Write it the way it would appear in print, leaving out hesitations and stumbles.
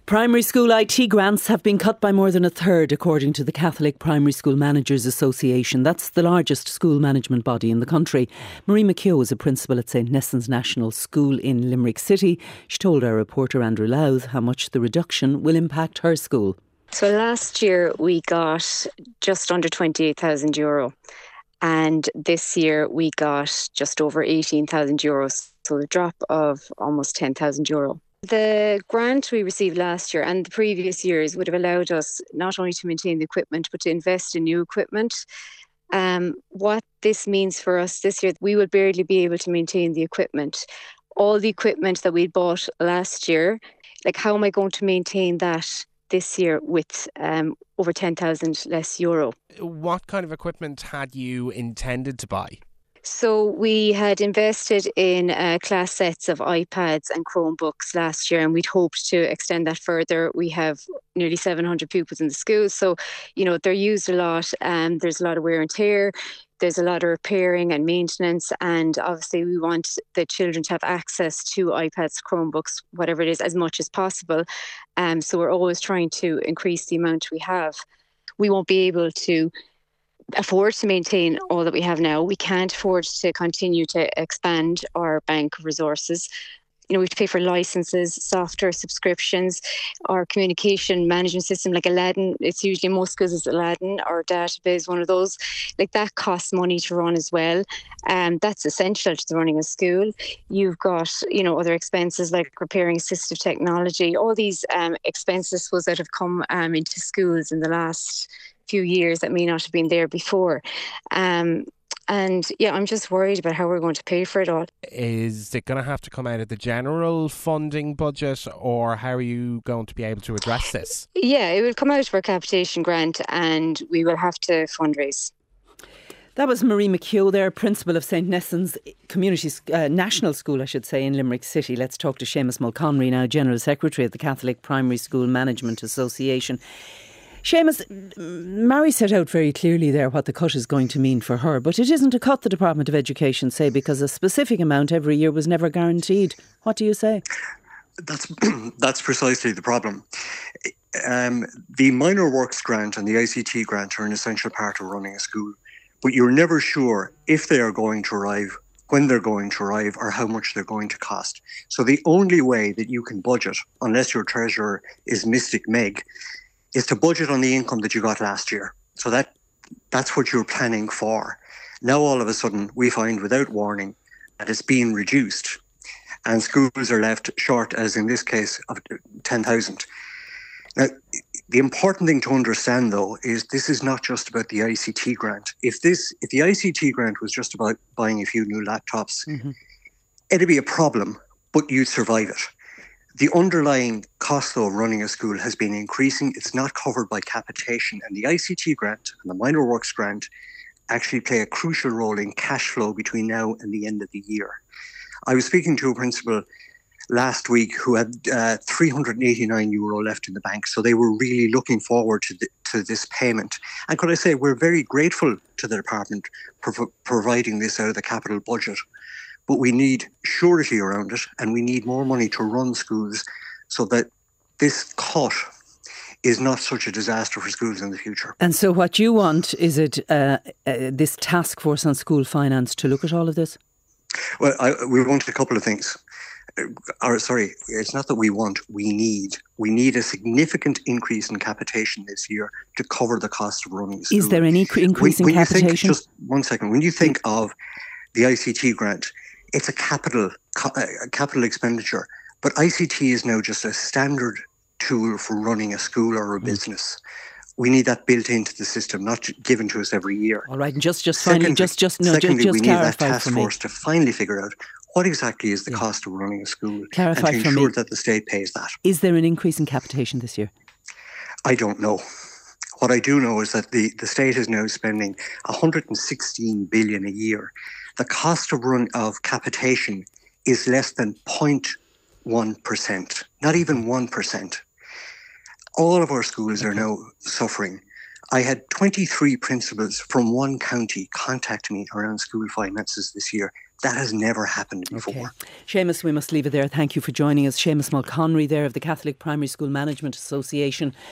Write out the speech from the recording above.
Primary school IT grants have been cut by more than a third, according to the Catholic Primary School Managers Association. That's the largest school management body in the country. Marie McHugh is a principal at St Nestans National School in Limerick City. She told our reporter Andrew Louth how much the reduction will impact her school. So last year we got just under €28,000 and this year we got just over €18,000, so a drop of almost €10,000. The grant we received last year and the previous years would have allowed us not only to maintain the equipment but to invest in new equipment. What this means for us this year, we will barely be able to maintain the equipment. All the equipment that we bought last year, like how am I going to maintain that this year with over 10,000 less euro? What kind of equipment had you intended to buy? So we had invested in class sets of iPads and Chromebooks last year, and we'd hoped to extend that further. We have nearly 700 pupils in the school, so they're used a lot. There's a lot of wear and tear. There's a lot of repairing and maintenance, and obviously we want the children to have access to iPads, Chromebooks, whatever it is, as much as possible. So we're always trying to increase the amount we have. We won't be able to afford to maintain all that we have now. We can't afford to continue to expand our bank of resources. We have to pay for licenses, software subscriptions, our communication management system like Aladdin. It's usually most schools is Aladdin or database, one of those. Like that costs money to run as well. That's essential to running a school. You've got, other expenses like repairing assistive technology. All these expenses that have come into schools in the last few years that may not have been there before. I'm just worried about how we're going to pay for it all. Is it going to have to come out of the general funding budget, or how are you going to be able to address this? Yeah, it will come out of our capitation grant and we will have to fundraise. That was Marie McHugh there, principal of St Nestans National School, I should say, in Limerick City. Let's talk to Seamus Mulconry now, General Secretary of the Catholic Primary School Management Association. Seamus, Mary set out very clearly there what the cut is going to mean for her, but it isn't a cut, the Department of Education say, because a specific amount every year was never guaranteed. What do you say? That's precisely the problem. The minor works grant and the ICT grant are an essential part of running a school, but you're never sure if they are going to arrive, when they're going to arrive, or how much they're going to cost. So the only way that you can budget, unless your treasurer is Mystic Meg, is to budget on the income that you got last year. So that's what you're planning for. Now all of a sudden we find without warning that it's being reduced and schools are left short, as in this case, of 10,000. Now, the important thing to understand though is this is not just about the ICT grant. If the ICT grant was just about buying a few new laptops, it'd be a problem, but you'd survive it. The underlying cost, though, of running a school has been increasing. It's not covered by capitation. And the ICT grant and the minor works grant actually play a crucial role in cash flow between now and the end of the year. I was speaking to a principal last week who had €389 left in the bank. So they were really looking forward to this payment. And could I say, we're very grateful to the department for providing this out of the capital budget. But we need surety around it, and we need more money to run schools so that this cut is not such a disaster for schools in the future. And so what you want, is it this task force on school finance to look at all of this? Well, we wanted a couple of things. It's not that we want, we need. We need a significant increase in capitation this year to cover the cost of running schools. Is there any increase in capitation? Just 1 second. When you think of the ICT grant, it's a capital expenditure, but ICT is now just a standard tool for running a school or a business. We need that built into the system, not given to us every year. All right, and just finally, secondly, we need that clarify task force to finally figure out what exactly is the cost of running a school, clarify and to ensure that the state pays that. Is there an increase in capitation this year? I don't know. What I do know is that the state is now spending 116 billion a year. The cost of capitation is less than 0.1%, not even 1%. All of our schools are now suffering I had 23 principals from one county contact me around school finances this year. That has never happened before. Okay. Seamus, we must leave it there. Thank you for joining us. Seamus Mulconry there of the Catholic Primary School Management Association.